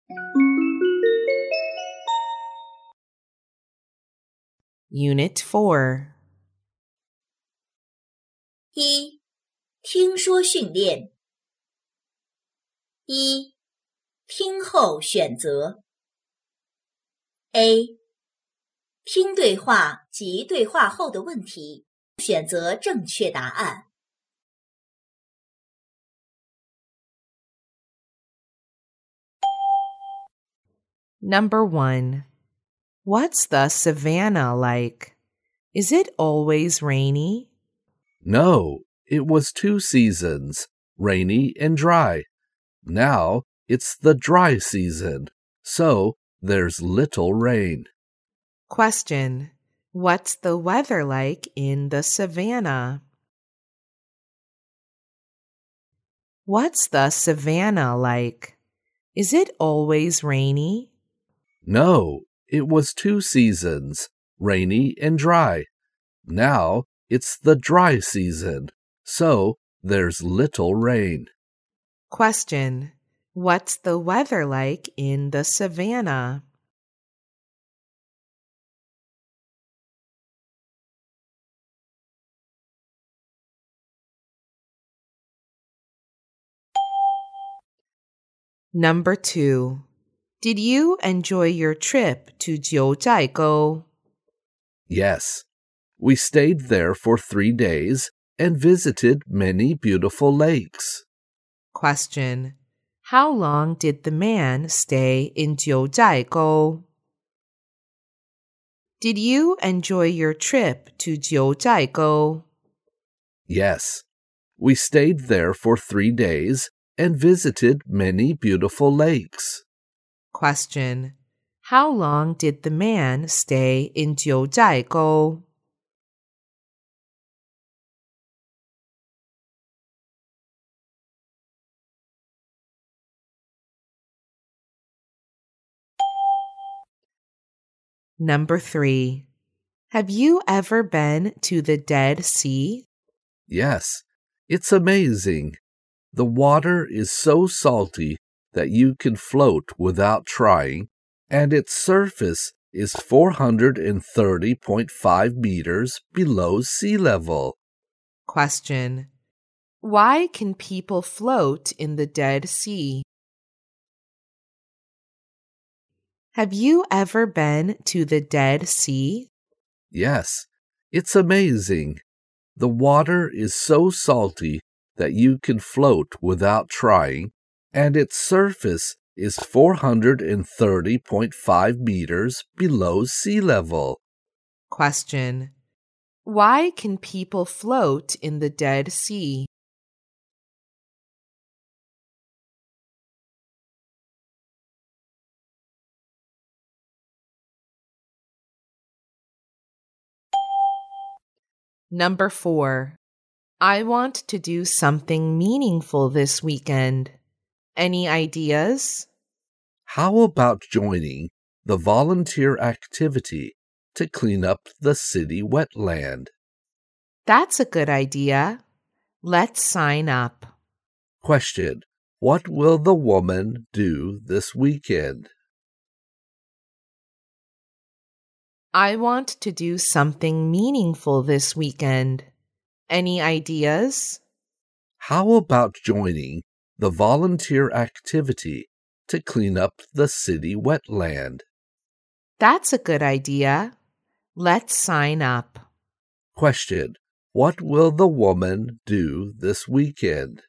Unit 4. 一、听说训练。一、听后选择。A、听对话及对话后的问题，选择正确答案。 Number 1. What's the savannah like? Is it always rainy? No, it was 2 seasons, rainy and dry. Now it's the dry season, so there's little rain. Question. What's the weather like in the savannah? What's the savannah like? Is it always rainy? No, it was 2 seasons, rainy and dry. Now it's the dry season, so there's little rain. Question. What's the weather like in the savannah? Number 2. Did you enjoy your trip to Jiuzhaigou? Yes, we stayed there for 3 days and visited many beautiful lakes. Question. How long did the man stay in Jiuzhaigou? Did you enjoy your trip to Jiuzhaigou? Yes, we stayed there for 3 days and visited many beautiful lakes. Question. How long did the man stay in Jiuzhaigou? Number 3. Have you ever been to the Dead Sea? Yes, it's amazing. The water is so salty that you can float without trying, and its surface is 430.5 meters below sea level. Question. Why can people float in the Dead Sea? Have you ever been to the Dead Sea? Yes, it's amazing. The water is so salty that you can float without trying, and its surface is 430.5 meters below sea level. Question. Why can people float in the Dead Sea? Number 4. I want to do something meaningful this weekend. Any ideas? How about joining the volunteer activity to clean up the city wetland? That's a good idea. Let's sign up. Question. What will the woman do this weekend? I want to do something meaningful this weekend. Any ideas? How about joining the volunteer activity to clean up the city wetland? That's a good idea. Let's sign up. Question. What will the woman do this weekend?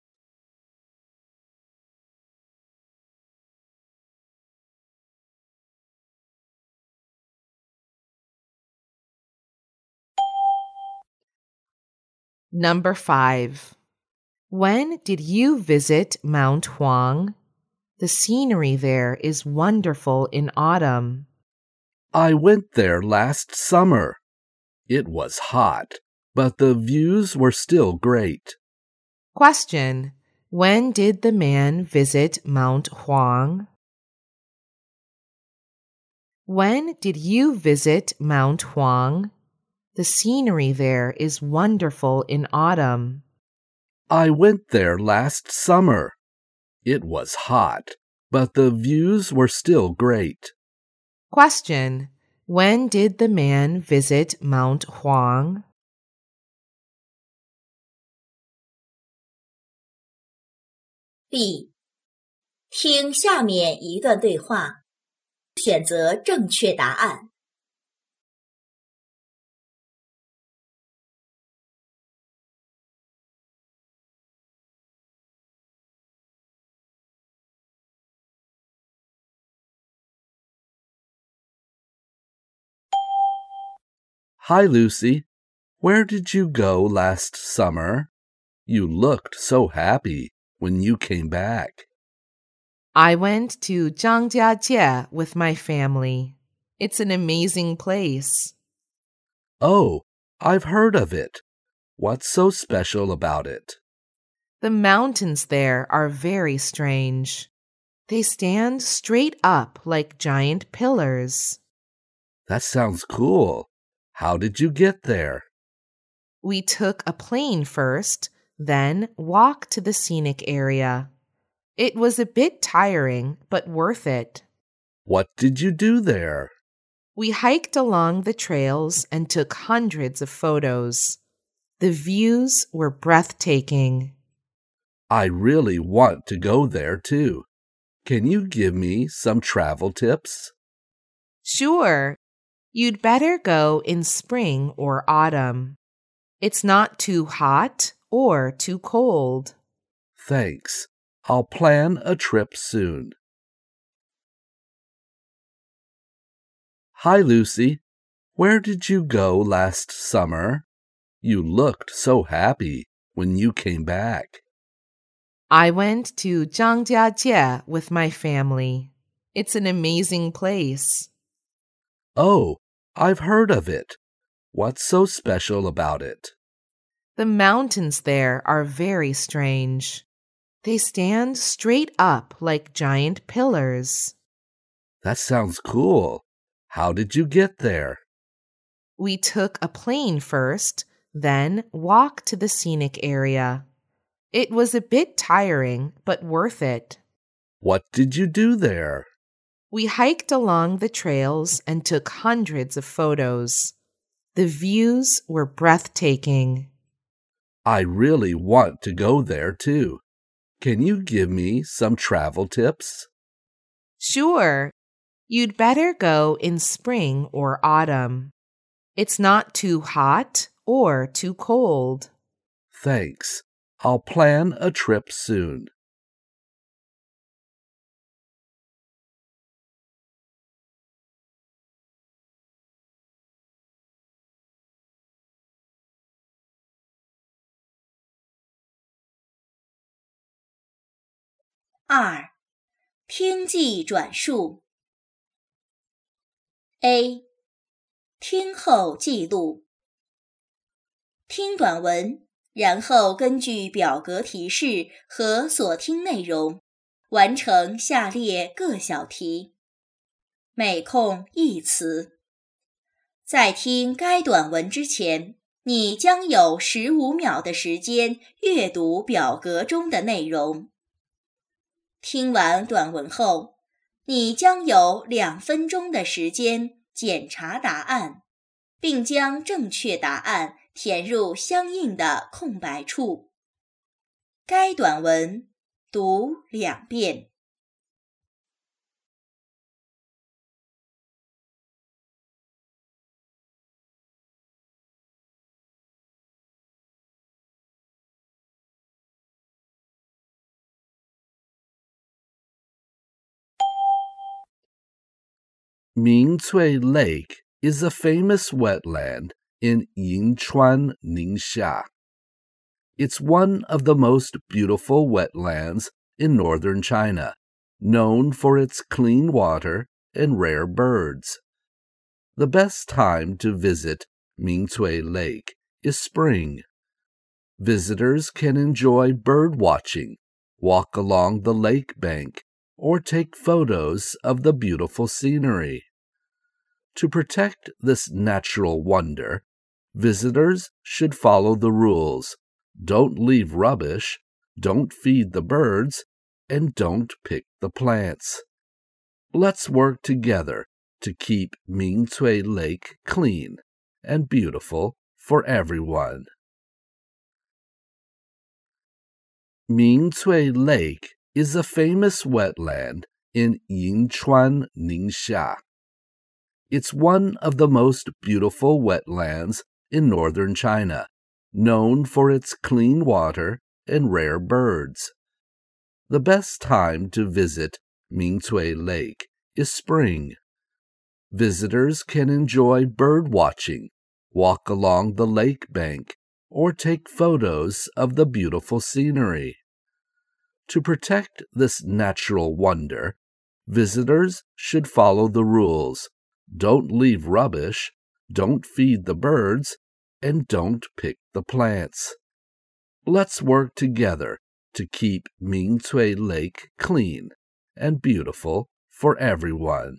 Number 5. When did you visit Mount Huang? The scenery there is wonderful in autumn. I went there last summer. It was hot, but the views were still great. Question. When did the man visit Mount Huang? When did you visit Mount Huang? The scenery there is wonderful in autumn. I went there last summer. It was hot, but the views were still great. Question. When did the man visit Mount Huang? B. 听下面一段对话，选择正确答案。 Hi, Lucy. Where did you go last summer? You looked so happy when you came back. I went to Zhangjiajie with my family. It's an amazing place. Oh, I've heard of it. What's so special about it? The mountains there are very strange. They stand straight up like giant pillars. That sounds cool. How did you get there? We took a plane first, then walked to the scenic area. It was a bit tiring, but worth it. What did you do there? We hiked along the trails and took hundreds of photos. The views were breathtaking. I really want to go there too. Can you give me some travel tips? Sure, you'd better go in spring or autumn. It's not too hot or too cold. Thanks. I'll plan a trip soon. Hi, Lucy. Where did you go last summer? You looked so happy when you came back. I went to Zhangjiajie with my family. It's an amazing place. Oh, I've heard of it. What's so special about it? The mountains there are very strange. They stand straight up like giant pillars. That sounds cool. How did you get there? We took a plane first, then walked to the scenic area. It was a bit tiring, but worth it. What did you do there? We hiked along the trails and took hundreds of photos. The views were breathtaking. I really want to go there too. Can you give me some travel tips? Sure, you'd better go in spring or autumn. It's not too hot or too cold. Thanks. I'll plan a trip soon. 2. 听记转述 A. 听后记录听短文，然后根据表格提示和所听内容，完成下列各小题。每空1词。在听该短文之前，你将有15秒的时间阅读表格中的内容。听完短文后，你将有2分钟的时间检查答案，并将正确答案填入相应的空白处。该短文读2遍。 Mingcui Lake is a famous wetland in Yingchuan, Ningxia. It's one of the most beautiful wetlands in northern China, known for its clean water and rare birds. The best time to visit Mingcui Lake is spring. Visitors can enjoy bird watching, walk along the lake bank, or take photos of the beautiful scenery. To protect this natural wonder, visitors should follow the rules. Don't leave rubbish, don't feed the birds, and don't pick the plants. Let's work together to keep Mingcui Lake clean and beautiful for everyone. Mingcui Lake is a famous wetland in Yinchuan, Ningxia. It's one of the most beautiful wetlands in northern China, known for its clean water and rare birds. The best time to visit Mingcui Lake is spring. Visitors can enjoy bird watching, walk along the lake bank, or take photos of the beautiful scenery. To protect this natural wonder, visitors should follow the rules. Don't leave rubbish, don't feed the birds, and don't pick the plants. Let's work together to keep Mingcui Lake clean and beautiful for everyone.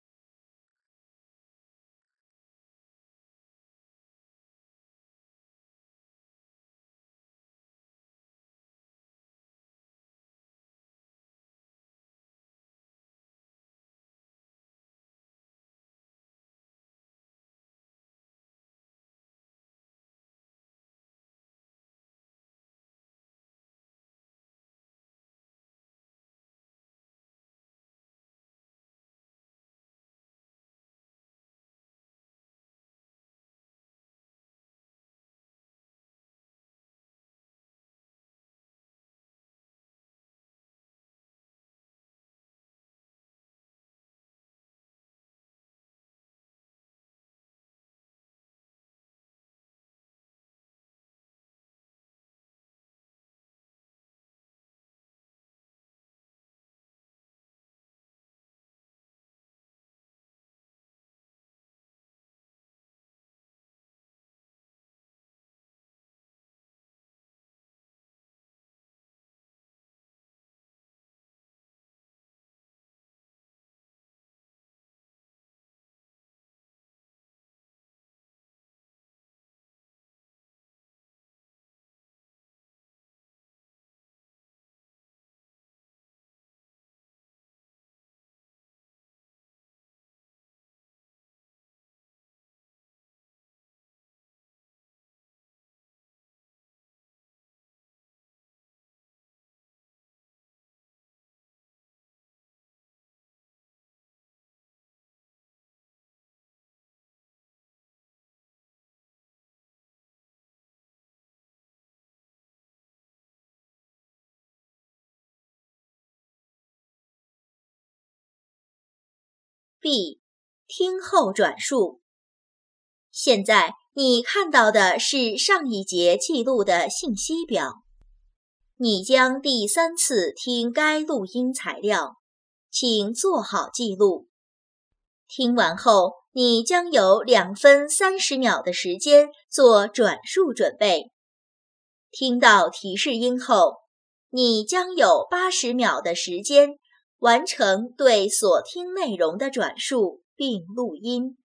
B. 听后转述。现在你看到的是上一节记录的信息表。你将第3次听该录音材料，请做好记录。听完后，你将有2分30秒的时间做转述准备。听到提示音后，你将有80秒的时间完成对所听内容的转述并录音。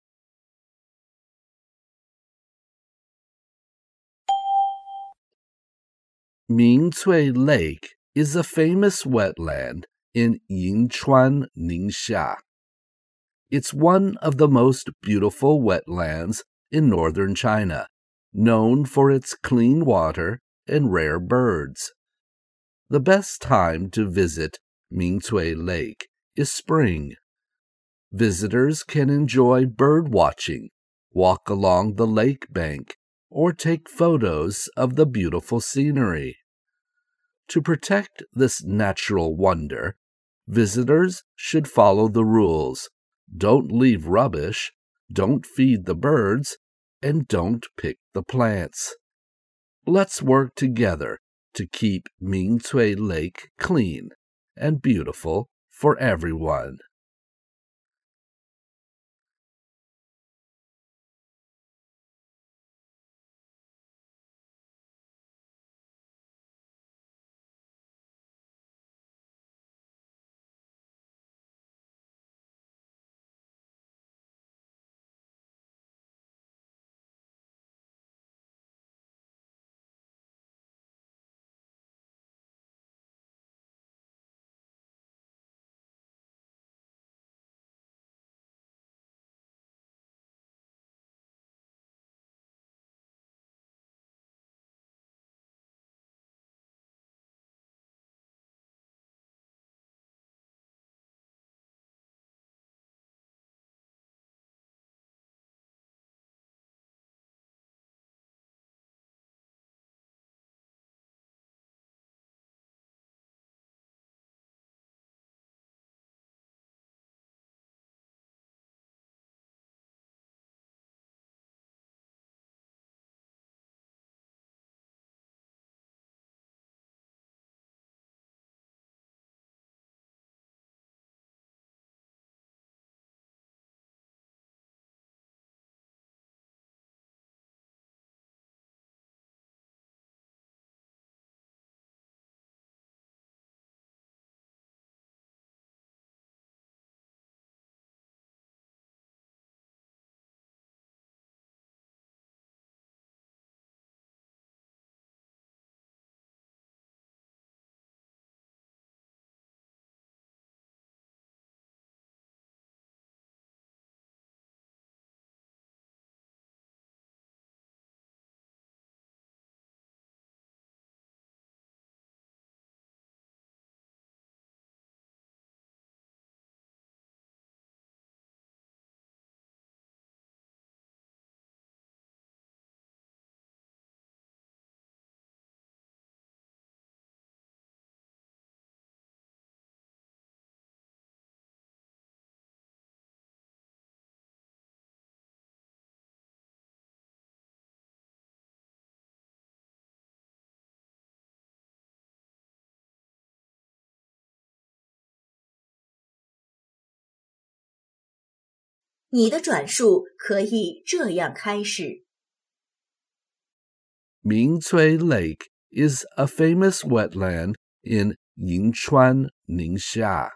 Mingcui Lake is a famous wetland in Yinchuan, Ningxia. It's one of the most beautiful wetlands in northern China, known for its clean water and rare birds. The best time to visit Mingcui Lake is spring. Visitors can enjoy bird watching, walk along the lake bank, or take photos of the beautiful scenery. To protect this natural wonder, visitors should follow the rules. Don't leave rubbish, don't feed the birds, and don't pick the plants. Let's work together to keep Mingcui Lake clean and beautiful for everyone. 你的转述可以这样开始。 Mingcui Lake is a famous wetland in Yingchuan, Ningxia.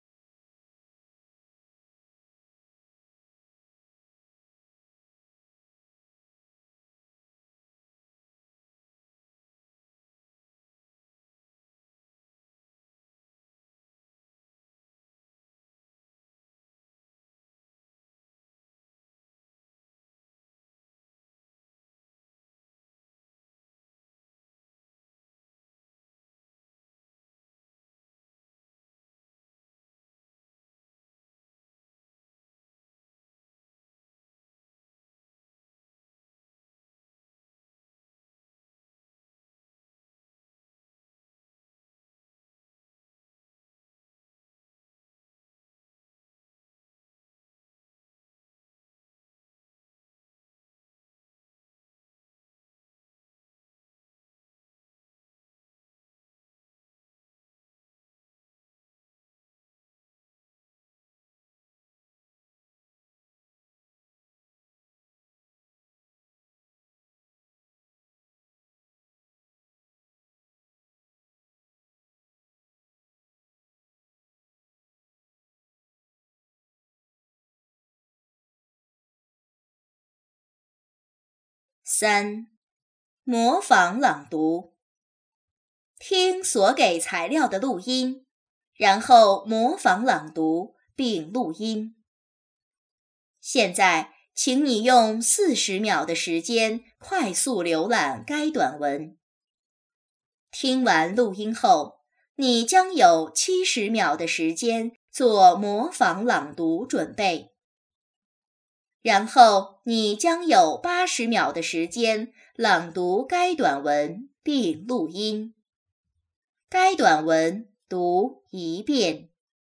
3. 模仿朗读。听所给材料的录音，然后模仿朗读并录音。现在，请你用40秒的时间快速浏览该短文。听完录音后，你将有70秒的时间做模仿朗读准备。然后你将有80秒的时间朗读该短文并录音。该短文读一遍。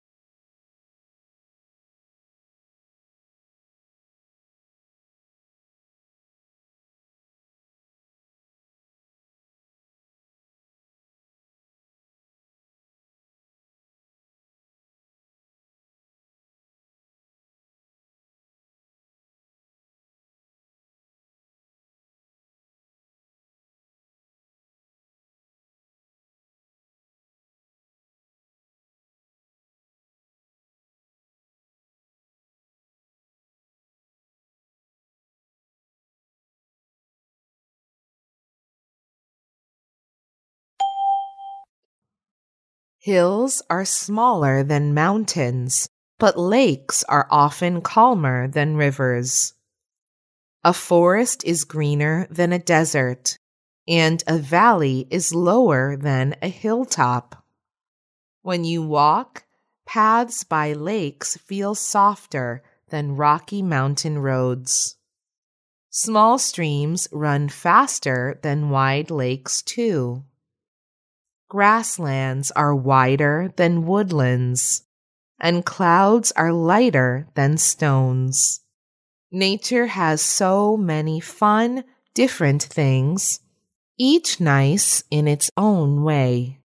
Hills are smaller than mountains, but lakes are often calmer than rivers. A forest is greener than a desert, and a valley is lower than a hilltop. When you walk, paths by lakes feel softer than rocky mountain roads. Small streams run faster than wide lakes, too. Grasslands are wider than woodlands, and clouds are lighter than stones. Nature has so many fun, different things, each nice in its own way.